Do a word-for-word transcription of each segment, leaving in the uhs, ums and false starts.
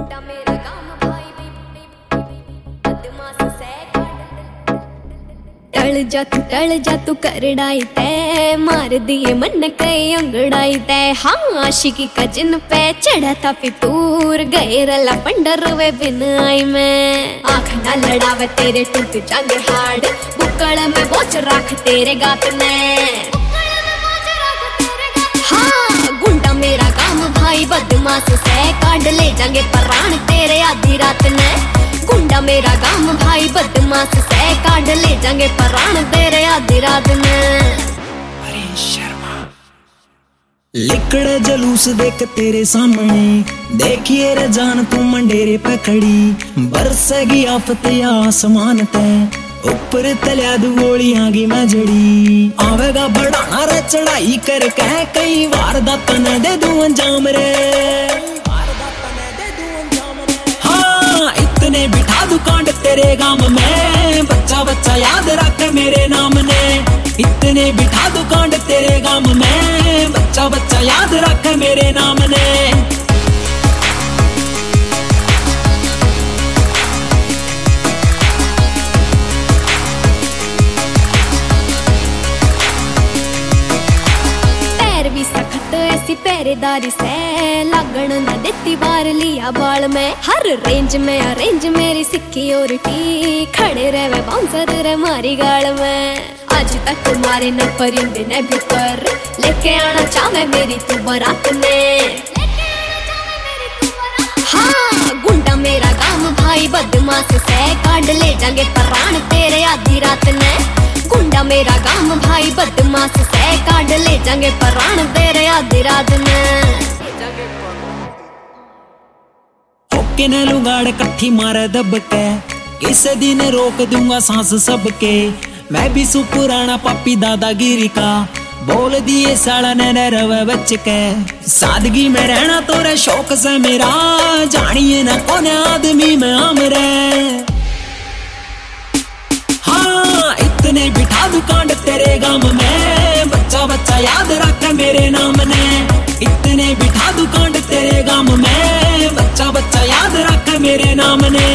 टल जा तू टल जा तू करड़ाई तै मार दिए मन कई अंगड़ाई तै। हाँ आशिकी का जिन पे चढ़ा था फितूर गए रला पंडर वे बिन आई मैं। आँख ना लड़ावे तेरे टूट जांगे हाड़ बुक्कड़ में बोझ रख तेरे गात ने। हाँ गुंडा मेरा काम भाई बदमाश से काट ले जाएंगे प्राण तेरे आधी रात ने। गुंडा मेरा काम भाई बदमाश से काट ले जाएंगे प्राण तेरे आधी रात में। लिकड़े जलूस देख तेरे सामने देखिए रे जान तू मंडेरे पे खड़ी बरसेगी आफत या आसमान ते ऊपर तलिया दू गोलियां की मैं जड़ी आवेगा बढ़ाना रे चढ़ाई कर कह कई वार दा तने दे दूं अंजाम रे। हाँ इतने बिठा दुकान तेरे गांव में बच्चा बच्चा याद रख मेरे नाम ने। इतने बिठा दुकान तेरे गांव में बच्चा बच्चा याद रख मेरे नाम ने। पहरेदारी से लागण न देती बार लिया बाल में। हर रेंज में अरेंज मेरी सिक्योरिटी खड़े रहे बाउंसर रे मारी गाल में। आज तक मारे न परिंदे ने भी पर लेके आना चाहे मेरी तू बारात में। हाँ गुंडा मेरा काम भाई बदमाश से काट ले जाएंगे प्राण तेरे आधी रात ने। गुंडा मेरा काम भाई बदमाश से काट ले जाएंगे प्राण तेरे आधी रात में। होके न लुगाड़ कट्ठी मारे दब के किसे दिन रोक दूंगा सांस सबके। मैं भी सु पुराना पापी दादागिरी का बोल दिए साला ने रवे बच के। सादगी में रहना तोरे शौक से मेरा जानिए न कौन आदमी में आमरे। हाँ इतने बिठा दुकान तेरे गांव में बच्चा बच्चा याद रख मेरे नाम ने। इतने बिठा दुकान तेरे गांव में बच्चा बच्चा याद रख मेरे नाम ने।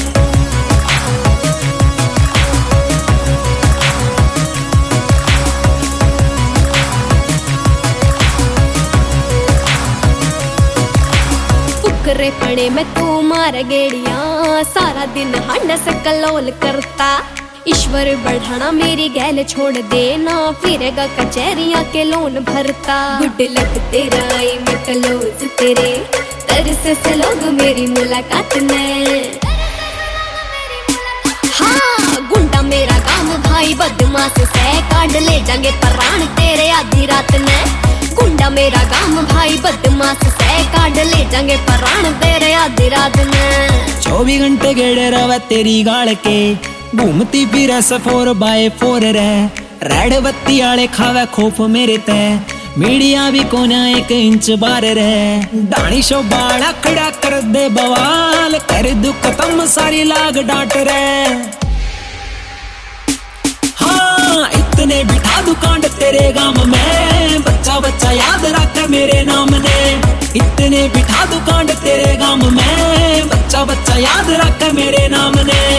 फुकरे पड़े में तू मार गेड़िया सारा दिन हंड से कलोल करता। ईश्वर बढ़ाना मेरी गैल छोड़ देना फिरेगा कचहरिया के लोन भरता। गुड लक तेरा आई मैं कलोज तेरे तरस से लोग मेरी मुलाकात में। हाँ गुंडा मेरा काम भाई बदमाश से काट ले जाएंगे प्राण तेरे आधी रात ने। गुंडा मेरा काम भाई बदमाश से काट ले जाएंगे प्राण तेरे आधी रात में। चौबीस घंटे गेड़े रवे तेरी गाड़ के घूमती फिर फोर बाय फोर रे रेड बत्ती आले खावे खोफ मेरे ते। मीडिया भी कोना एक इंच बार रे डाणी शो बाड़ा खड़ा कर दे बवाल कर दू खत्म सारी लाग डांट रे। हाँ इतने बिठा दुकान तेरे गांव में बच्चा बच्चा याद रख मेरे नाम ने। इतने बिठा दुकान तेरे गांव में बच्चा बच्चा याद रख मेरे नाम ने।